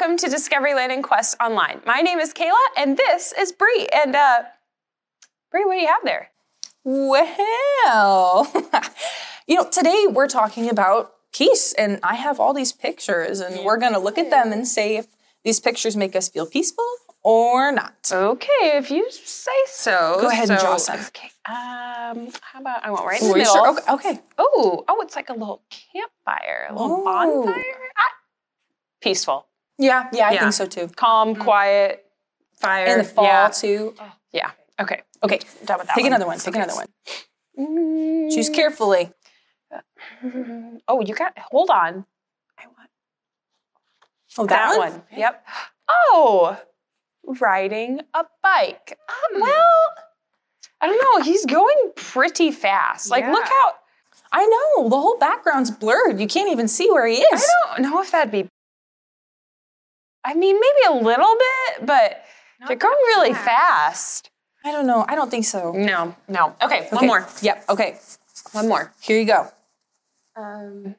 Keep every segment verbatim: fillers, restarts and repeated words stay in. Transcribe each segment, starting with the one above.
welcome to Discoveryland and Quest Online. My name is Kayla, and this is Bree. And uh, Bree, what do you have there? Well, you know, today we're talking about peace, and I have all these pictures, and we're going to look at them and say if these pictures make us feel peaceful or not. Okay, if you say so. Go ahead so, and draw some. Okay, um, how about I want right in Ooh, the are you middle. sure? Okay. okay. Oh, oh, it's like a little campfire, a little Oh. bonfire. Ah, peaceful, Yeah, yeah, I Yeah. think so too. calm, quiet, fire. In the fall yeah. too. Yeah. Okay. Okay, Done with that pick one. another one. Pick Okay. another one. Mm. Choose carefully. Oh, you got. Hold on. I want Oh, that, that, one. Yep. Oh, riding a bike. Um, well, I don't know. He's going pretty fast. Like, look Yeah. how. I know. The whole background's blurred. You can't even see where he is. I don't know if that'd be. I mean, maybe a little bit, but they're going really fast. I don't know. I don't think so. No, no. Okay, one Okay. more. Yep. Okay. One more. Here you go. Um.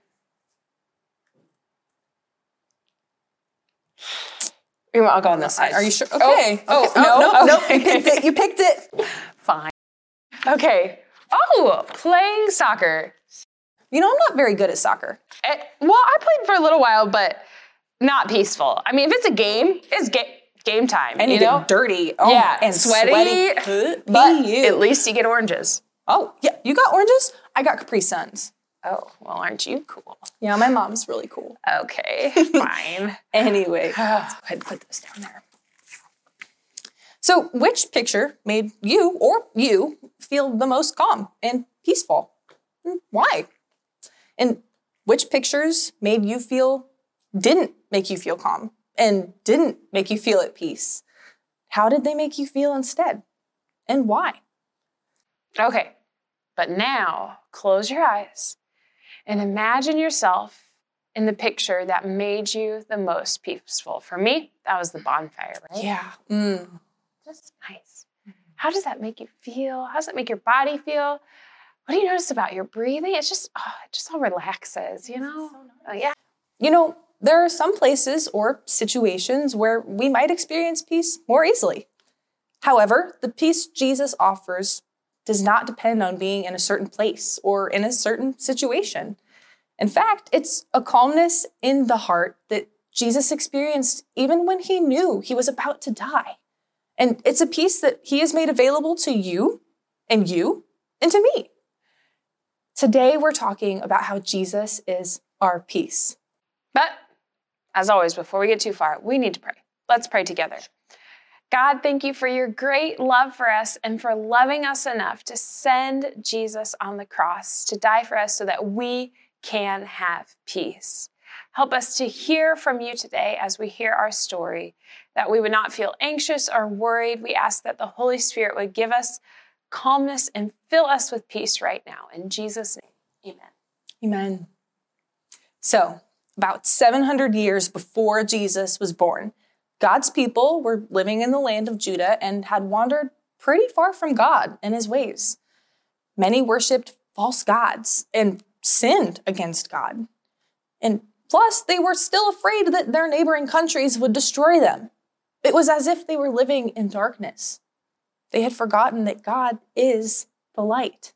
You want- I'll go on this side. Are you sure? Okay. Oh, okay. oh, no, no, no, no. okay. You picked it. You picked it. Fine. Okay. Oh, playing soccer. You know, I'm not very good at soccer. Eh, well, I played for a little while, but not peaceful. I mean, if it's a game, it's ga- game time. And you, you know? get dirty. Oh, Yeah, and sweaty, sweaty. But you. at least you get oranges. Oh, yeah. You got oranges? I got Capri Suns. Oh, well, aren't you cool? Yeah, my mom's really cool. Okay, fine. Anyway, let's go ahead and put this down there. So, which picture made you or you feel the most calm and peaceful? And why? And which pictures made you feel, didn't make you feel calm and didn't make you feel at peace? How did they make you feel instead? And why? Okay, but now close your eyes and imagine yourself in the picture that made you the most peaceful. For me, that was the bonfire, right? Yeah. Mm. Just nice. How does that make you feel? How does it make your body feel? What do you notice about your breathing? It's just, oh, it just all relaxes, you know? Oh, yeah. You know, there are some places or situations where we might experience peace more easily. However, the peace Jesus offers does not depend on being in a certain place or in a certain situation. In fact, it's a calmness in the heart that Jesus experienced even when he knew he was about to die. And it's a peace that he has made available to you and you and to me. Today, we're talking about how Jesus is our peace. But as always, before we get too far, we need to pray. Let's pray together. God, thank you for your great love for us and for loving us enough to send Jesus on the cross to die for us so that we can have peace. Help us to hear from you today as we hear our story, that we would not feel anxious or worried. We ask that the Holy Spirit would give us calmness and fill us with peace right now. In Jesus' name, amen. Amen. So, about seven hundred years before Jesus was born, God's people were living in the land of Judah and had wandered pretty far from God and his ways. Many worshiped false gods and sinned against God. And plus, they were still afraid that their neighboring countries would destroy them. It was as if they were living in darkness. They had forgotten that God is the light.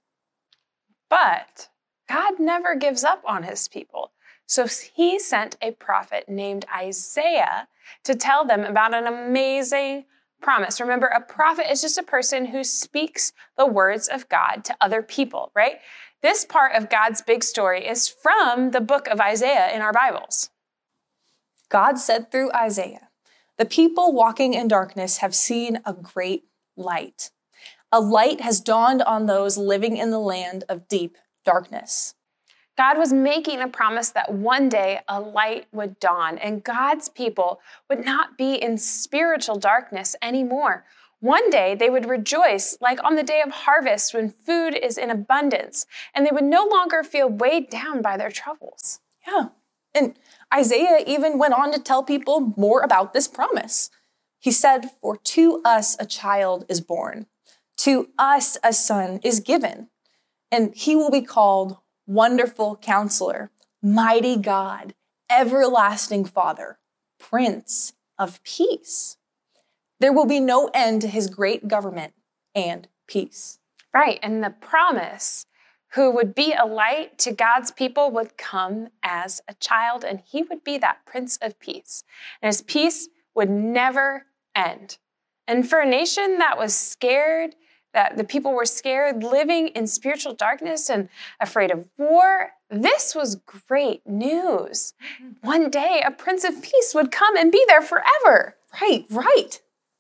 But God never gives up on his people. So he sent a prophet named Isaiah to tell them about an amazing promise. Remember, a prophet is just a person who speaks the words of God to other people, right? This part of God's big story is from the book of Isaiah in our Bibles. God said through Isaiah, "The people walking in darkness have seen a great light. A light has dawned on those living in the land of deep darkness." God was making a promise that one day a light would dawn and God's people would not be in spiritual darkness anymore. One day they would rejoice like on the day of harvest when food is in abundance, and they would no longer feel weighed down by their troubles. Yeah. And Isaiah even went on to tell people more about this promise. He said, "For to us a child is born, to us a son is given, and he will be called Wonderful Counselor, Mighty God, Everlasting Father, Prince of Peace. There will be no end to his great government and peace. Right, and the promise, who would be a light to God's people, would come as a child, and he would be that Prince of Peace. And his peace would never end. And for a nation that was scared, that the people were scared, living in spiritual darkness and afraid of war, this was great news. One day, a Prince of Peace would come and be there forever. Right, right.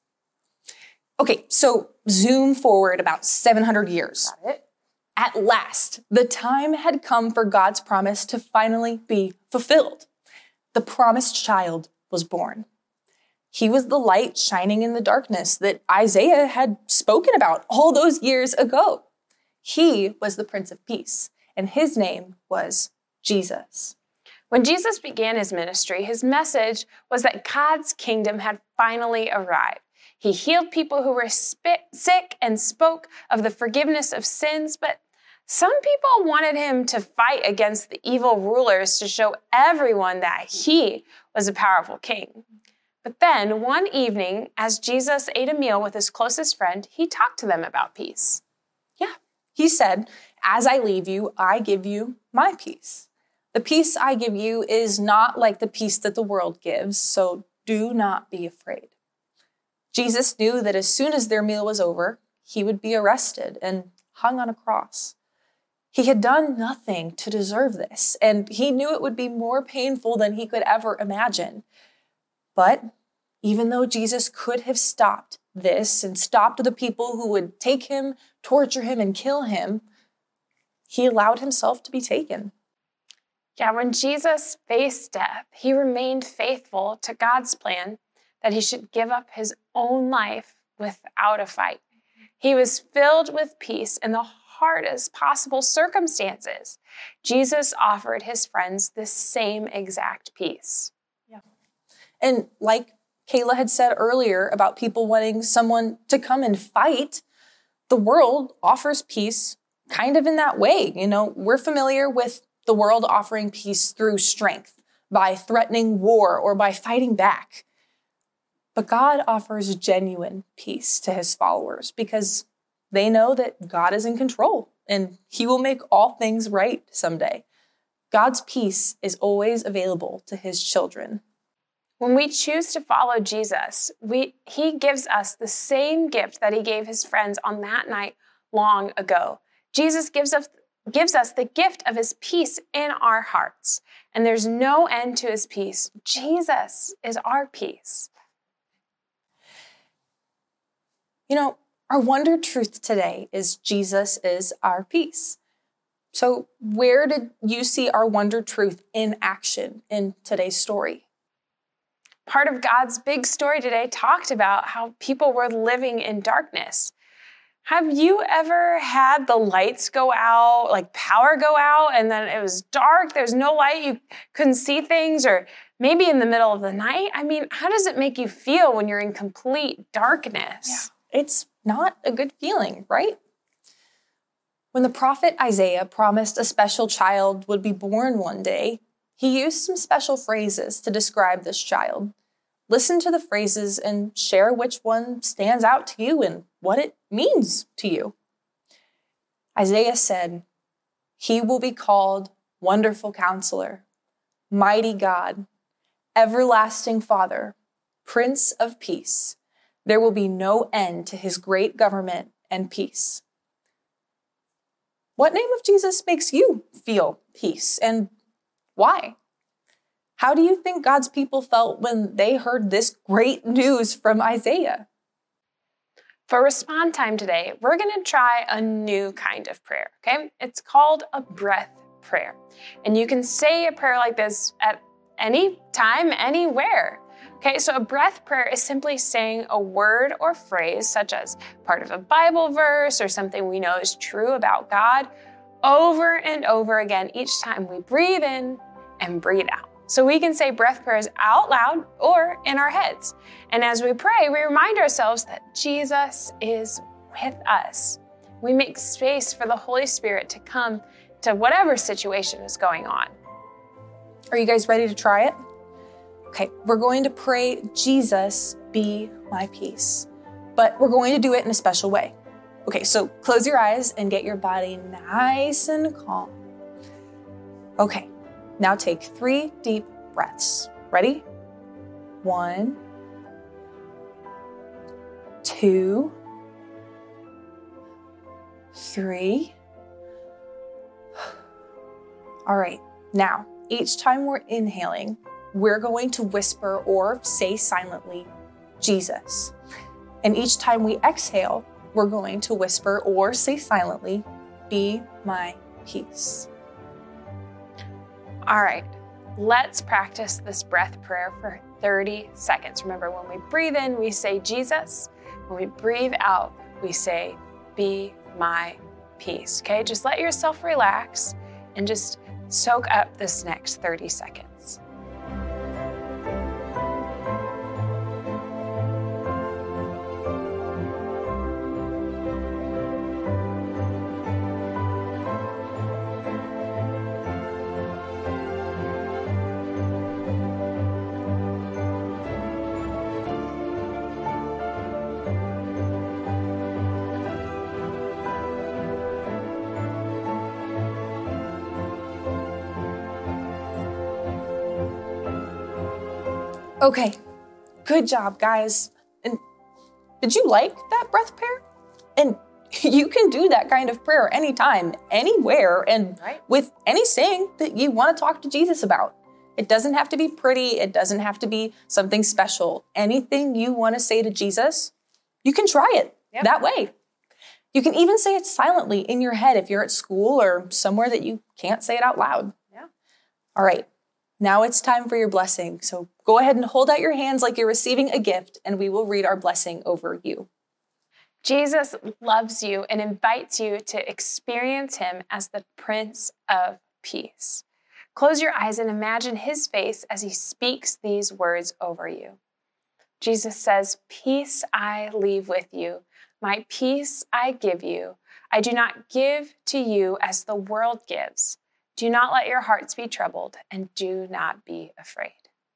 Okay, so zoom forward about seven hundred years. Got it. At last, the time had come for God's promise to finally be fulfilled. The promised child was born. He was the light shining in the darkness that Isaiah had spoken about all those years ago. He was the Prince of Peace, and his name was Jesus. When Jesus began his ministry, his message was that God's kingdom had finally arrived. He healed people who were sick and spoke of the forgiveness of sins, but some people wanted him to fight against the evil rulers to show everyone that he was a powerful king. But then one evening, as Jesus ate a meal with his closest friend, he talked to them about peace. Yeah, he said, "As I leave you, I give you my peace. The peace I give you is not like the peace that the world gives, so do not be afraid." Jesus knew that as soon as their meal was over, he would be arrested and hung on a cross. He had done nothing to deserve this, and he knew it would be more painful than he could ever imagine. But even though Jesus could have stopped this and stopped the people who would take him, torture him, and kill him, he allowed himself to be taken. Yeah, when Jesus faced death, he remained faithful to God's plan that he should give up his own life without a fight. He was filled with peace in the hardest possible circumstances. Jesus offered his friends the same exact peace. Yeah. And like Kayla had said earlier about people wanting someone to come and fight, the world offers peace kind of in that way. You know, we're familiar with the world offering peace through strength, by threatening war or by fighting back. But God offers genuine peace to his followers because they know that God is in control and he will make all things right someday. God's peace is always available to his children. When we choose to follow Jesus, we, he gives us the same gift that he gave his friends on that night long ago. Jesus gives us, gives us the gift of his peace in our hearts, and there's no end to his peace. Jesus is our peace. You know, our wonder truth today is Jesus is our peace. So where did you see our wonder truth in action in today's story? Part of God's big story today talked about how people were living in darkness. Have you ever had the lights go out, like power go out, and then it was dark, there's no light, you couldn't see things, or maybe in the middle of the night? I mean, how does it make you feel when you're in complete darkness? Yeah. It's not a good feeling, right? When the prophet Isaiah promised a special child would be born one day, he used some special phrases to describe this child. Listen to the phrases and share which one stands out to you and what it means to you. Isaiah said, "He will be called Wonderful Counselor, Mighty God, Everlasting Father, Prince of Peace. There will be no end to his great government and peace." What name of Jesus makes you feel peace, and why? How do you think God's people felt when they heard this great news from Isaiah? For Respond Time today, we're going to try a new kind of prayer, okay? It's called a breath prayer. And you can say a prayer like this at any time, anywhere. Okay, so a breath prayer is simply saying a word or phrase, such as part of a Bible verse or something we know is true about God, over and over again each time we breathe in and breathe out. So we can say breath prayers out loud or in our heads. And as we pray, we remind ourselves that Jesus is with us. We make space for the Holy Spirit to come to whatever situation is going on. Are you guys ready to try it? Okay, we're going to pray, Jesus, be my peace. But we're going to do it in a special way. Okay, so close your eyes and get your body nice and calm. Okay, now take three deep breaths. Ready? One, two, three. All right, now, each time we're inhaling, we're going to whisper or say silently, Jesus. And each time we exhale, we're going to whisper or say silently, be my peace. All right, let's practice this breath prayer for thirty seconds. Remember, when we breathe in, we say Jesus. When we breathe out, we say, be my peace. Okay, just let yourself relax and just soak up this next thirty seconds. Okay, good job, guys. And did you like that breath prayer? And you can do that kind of prayer anytime, anywhere, and Right. with anything that you want to talk to Jesus about. It doesn't have to be pretty. It doesn't have to be something special. Anything you want to say to Jesus, you can try it Yep. that way. You can even say it silently in your head if you're at school or somewhere that you can't say it out loud. Yeah. All right. Now it's time for your blessing. So go ahead and hold out your hands like you're receiving a gift, and we will read our blessing over you. Jesus loves you and invites you to experience him as the Prince of Peace. Close your eyes and imagine his face as he speaks these words over you. Jesus says, peace I leave with you. My peace I give you. I do not give to you as the world gives. Do not let your hearts be troubled, and do not be afraid.